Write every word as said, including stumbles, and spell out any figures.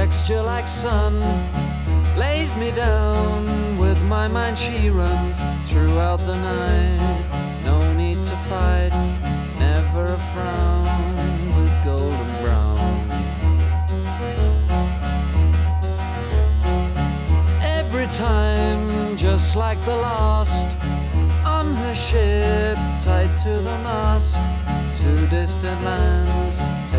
texture like sun lays me down. With my mind she runs throughout the night. No need to fight, never a frown, with golden brown. Every time, just like the last, on her ship, tied to the mast, to distant lands.